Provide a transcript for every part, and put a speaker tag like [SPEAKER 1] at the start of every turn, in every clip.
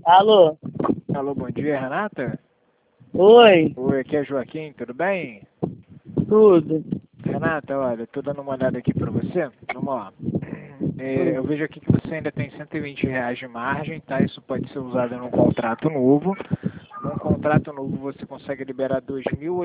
[SPEAKER 1] Alô?
[SPEAKER 2] Alô, bom dia, Renata?
[SPEAKER 1] Oi,
[SPEAKER 2] Oi, aqui é Joaquim, tudo bem?
[SPEAKER 1] tudo.
[SPEAKER 2] Renata, olha, tô dando uma olhada aqui pra você. Vamos lá. Eu vejo aqui que você ainda tem R$ 120 de margem, tá? Isso pode ser usado num contrato novo. Num contrato novo você consegue liberar R$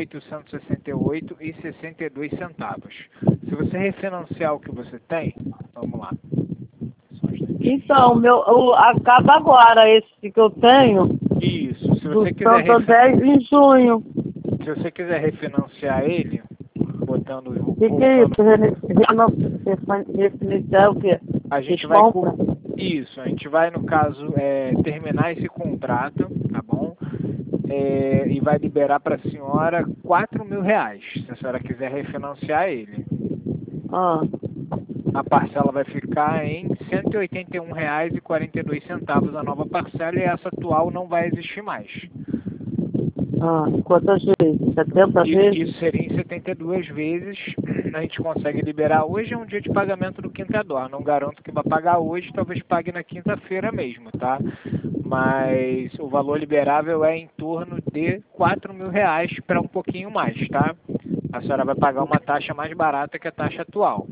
[SPEAKER 2] 2.868,62. Se você refinanciar o que você tem, vamos lá. Só um instantinho.
[SPEAKER 1] Então, acaba agora esse que eu tenho,
[SPEAKER 2] Isso, se
[SPEAKER 1] do
[SPEAKER 2] você quiser
[SPEAKER 1] Santander, em junho.
[SPEAKER 2] se você quiser refinanciar ele, botando,
[SPEAKER 1] O que é isso?
[SPEAKER 2] voltando,
[SPEAKER 1] Refinanciar o quê?
[SPEAKER 2] a gente
[SPEAKER 1] Vocês
[SPEAKER 2] vai
[SPEAKER 1] compram?
[SPEAKER 2] isso, a gente vai no caso terminar esse contrato, tá bom? E vai liberar para a senhora R$ 4.000, se a senhora quiser refinanciar ele.
[SPEAKER 1] Ah,
[SPEAKER 2] A parcela vai ficar em R$ 181,42 a nova parcela, e essa atual não vai existir mais.
[SPEAKER 1] quantas vezes? 70 vezes?
[SPEAKER 2] Isso seria em 72 vezes. A gente consegue liberar. Hoje é um dia de pagamento do quinta-dó. Não garanto que vai pagar hoje, talvez pague na quinta-feira mesmo, tá? Mas o valor liberável é em torno de R$ 4.000 para um pouquinho mais, tá? A senhora vai pagar uma taxa mais barata que a taxa atual.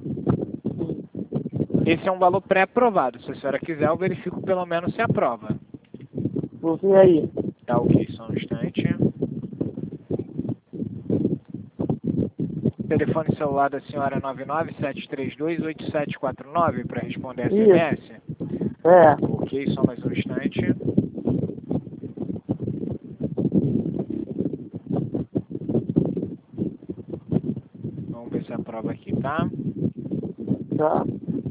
[SPEAKER 2] Esse é um valor pré-aprovado. Se a senhora quiser, eu verifico pelo menos se aprova.
[SPEAKER 1] Vou ver aí.
[SPEAKER 2] Tá ok, só um instante. Telefone celular da senhora é 997328749 para responder SMS?
[SPEAKER 1] É.
[SPEAKER 2] Ok, só mais um instante. Vamos ver se aprova aqui, tá?
[SPEAKER 1] Tá.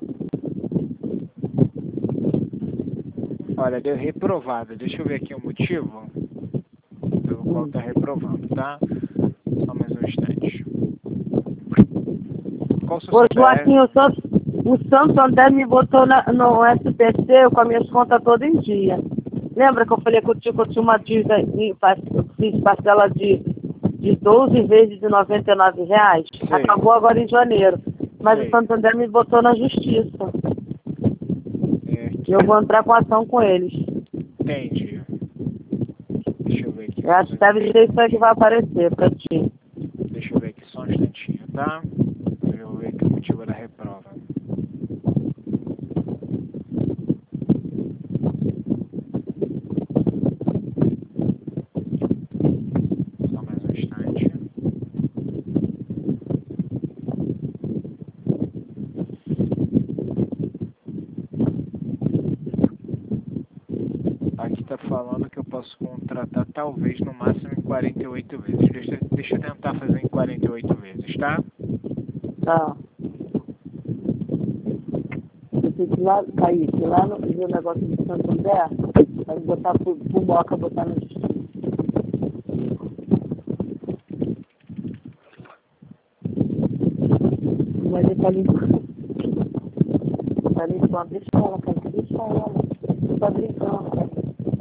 [SPEAKER 2] Olha, deu reprovada. Deixa eu ver aqui o motivo pelo qual está reprovando, tá? Só mais um instante. Qual o seu
[SPEAKER 1] Ô,
[SPEAKER 2] CPF?
[SPEAKER 1] Joaquim, o Santander me botou no SPC com as minhas contas todas em dia. Lembra que eu falei que eu tinha uma dívida, eu fiz parcela de 12 vezes de R$ 99?
[SPEAKER 2] Sei.
[SPEAKER 1] Acabou agora em janeiro. Mas
[SPEAKER 2] Sei.
[SPEAKER 1] o Santander me botou na justiça.
[SPEAKER 2] Aqui.
[SPEAKER 1] Eu vou entrar com ação com eles.
[SPEAKER 2] Entendi. Deixa eu ver aqui.
[SPEAKER 1] Eu acho que deve ser isso aí que vai aparecer pra ti.
[SPEAKER 2] Deixa eu ver aqui só um instantinho, tá? Eu vou ver aqui o motivo da reprova. Só mais um instante. Aqui tá falando que eu posso contratar talvez no máximo em 48 vezes. Deixa eu tentar fazer em 48 vezes, tá?
[SPEAKER 1] Tá. Eu tenho que ir lá, cair, que lá no negócio de Santander, vai botar pro Moca, botar na justiça. Mas ele tá limpando. Tá limpando. Deixa ela, cara. Deixa ela. Tá brincando, cara.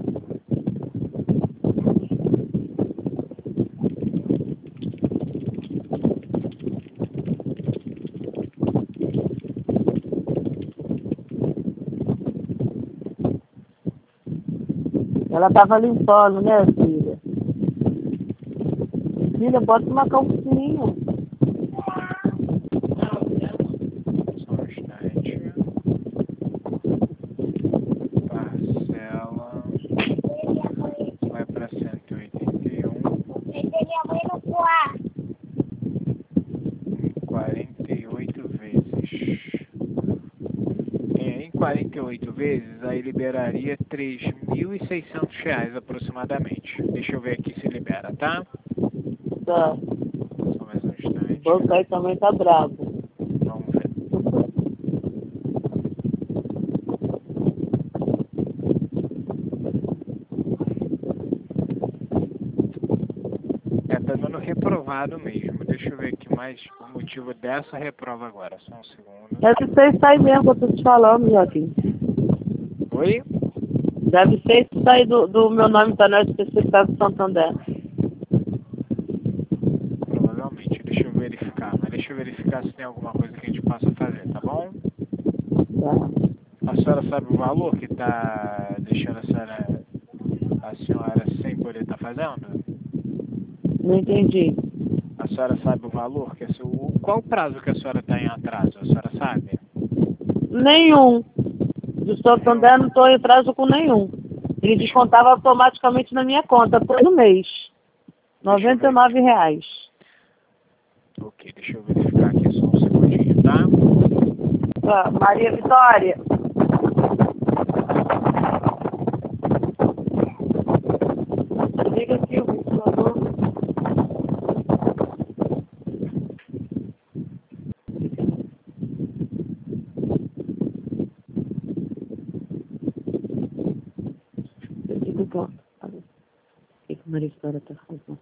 [SPEAKER 1] Ela tava limpando, né, filha? Filha, bota uma calcinha.
[SPEAKER 2] Só um instante. Parcela vai para 181.
[SPEAKER 3] Minha mãe no quarto.
[SPEAKER 2] Em 48 vezes. Em 48 vezes, aí liberaria R$ 3.600 aproximadamente. Deixa eu ver aqui se libera, tá?
[SPEAKER 1] Tá.
[SPEAKER 2] Só mais um instante.
[SPEAKER 1] O banco aí também tá bravo.
[SPEAKER 2] Vamos ver. Tá dando reprovado mesmo. Deixa eu ver aqui mais o motivo dessa reprova agora. Só um segundo.
[SPEAKER 1] Deve ser isso aí mesmo que eu tô te falando, Joaquim.
[SPEAKER 2] Oi?
[SPEAKER 1] Deve ser isso aí do meu nome tá no SPC do Santander.
[SPEAKER 2] Provavelmente. Deixa eu verificar. Mas deixa eu verificar se tem alguma coisa que a gente possa fazer, tá bom?
[SPEAKER 1] Tá.
[SPEAKER 2] A senhora sabe o valor que tá deixando a senhora fazendo?
[SPEAKER 1] Não entendi.
[SPEAKER 2] A senhora sabe o valor? Qual o prazo que a senhora está em atraso? A senhora sabe?
[SPEAKER 1] Nenhum. Do Santander não estou em atraso com nenhum. Ele descontava automaticamente na minha conta todo mês. R$ 99.
[SPEAKER 2] Ok, deixa eu verificar aqui só um segundinho, tá?
[SPEAKER 1] Maria Vitória. Liga aqui, por favor. O que a Maria Vitória está fazendo?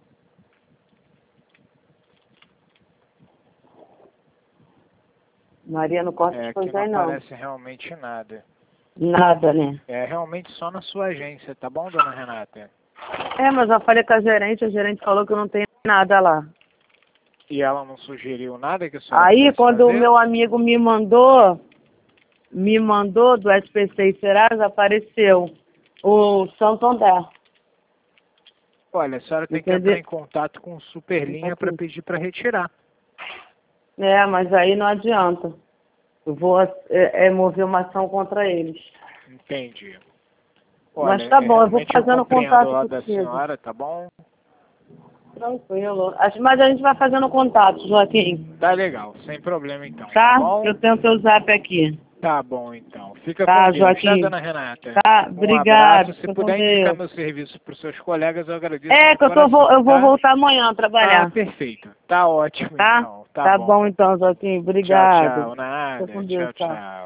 [SPEAKER 1] Maria não corta as
[SPEAKER 2] Aqui
[SPEAKER 1] coisas
[SPEAKER 2] não
[SPEAKER 1] aí, não.
[SPEAKER 2] aparece realmente nada.
[SPEAKER 1] Nada, né?
[SPEAKER 2] É realmente só na sua agência, tá bom, dona Renata?
[SPEAKER 1] Mas eu falei com a gerente falou que eu não tenho nada lá.
[SPEAKER 2] E ela não sugeriu nada que a senhora
[SPEAKER 1] Aí,
[SPEAKER 2] pudesse
[SPEAKER 1] quando o
[SPEAKER 2] fazer?
[SPEAKER 1] meu amigo me mandou do SPC e Serasa, apareceu o Santander.
[SPEAKER 2] Olha, a senhora tem que entrar em contato com o Superlinha para pedir para retirar.
[SPEAKER 1] Mas aí não adianta. Eu vou mover uma ação contra eles.
[SPEAKER 2] Entendi. Olha,
[SPEAKER 1] Mas tá bom, eu vou fazendo contato
[SPEAKER 2] lá
[SPEAKER 1] com
[SPEAKER 2] da senhora, tá bom?
[SPEAKER 1] Tranquilo. Mas a gente vai fazendo contato, Joaquim.
[SPEAKER 2] Tá legal, sem problema então.
[SPEAKER 1] Tá?
[SPEAKER 2] Bom?
[SPEAKER 1] Eu tenho teu zap aqui.
[SPEAKER 2] Tá bom então. Fica
[SPEAKER 1] Tá,
[SPEAKER 2] com Deus,
[SPEAKER 1] Joaquim.
[SPEAKER 2] tá, dona Renata?
[SPEAKER 1] Tá,
[SPEAKER 2] Um
[SPEAKER 1] obrigado.
[SPEAKER 2] abraço. Se puder indicar meu serviço para os seus colegas, eu agradeço.
[SPEAKER 1] Que eu vou voltar amanhã a trabalhar.
[SPEAKER 2] Perfeito. Tá ótimo
[SPEAKER 1] Tá?
[SPEAKER 2] então.
[SPEAKER 1] Tá bom então, Joaquim.
[SPEAKER 2] Tchau,
[SPEAKER 1] Obrigado.
[SPEAKER 2] tchau. Nada.
[SPEAKER 1] Fica com Deus,
[SPEAKER 2] Tchau,
[SPEAKER 1] tá?
[SPEAKER 2] tchau.